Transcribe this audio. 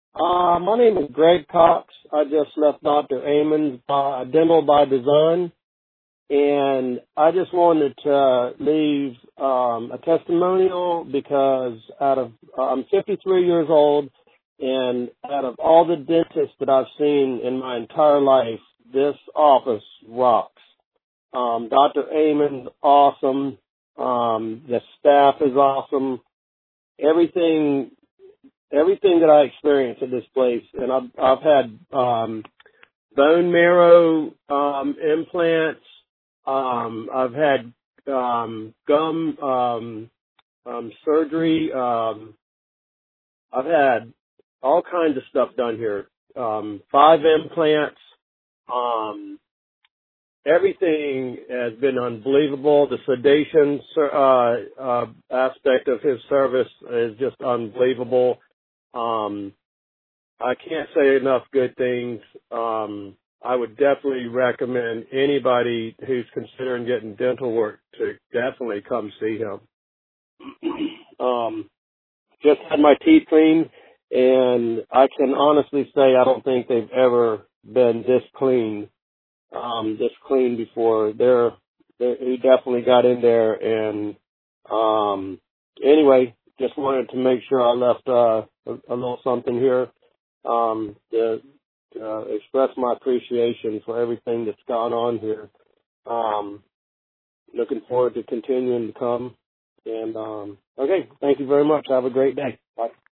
My name is Greg Cox. I just left Dr. Amon's Dental by Design, and I just wanted to leave a testimonial because I'm 53 years old, and out of all the dentists that I've seen in my entire life, this office rocks. Dr. Amon's awesome. The staff is awesome. Everything that I experienced at this place, and I've had bone marrow implants. I've had gum surgery. I've had all kinds of stuff done here. 5 implants. Everything has been unbelievable. The sedation aspect of his service is just unbelievable. I can't say enough good things. I would definitely recommend anybody who's considering getting dental work to definitely come see him. Just had my teeth cleaned, and I can honestly say I don't think they've ever been this clean before. He definitely got in there, and anyway, just wanted to make sure I left a little something here to express my appreciation for everything that's gone on here. Looking forward to continuing to come. And okay, thank you very much. Have a great day. Bye.